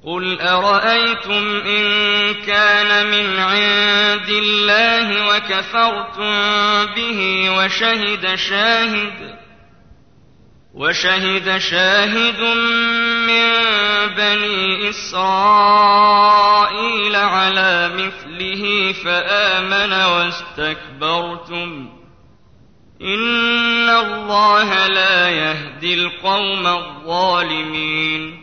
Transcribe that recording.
قُلْ أَرَأَيْتُمْ إِن كَانَ مِنْ عِندِ اللَّهِ وَكَفَرْتُم بِهِ وَشَهِدَ شَاهِدٌ مِّن بَنِي إِسْرَائِيلَ عَلَىٰ مِثْلِهِ فَآمَنَ وَاسْتَكْبَرْتُمْ ۖ إِنَّ اللَّهَ لَا يَهْدِي الْقَوْمَ الظَّالِمِينَ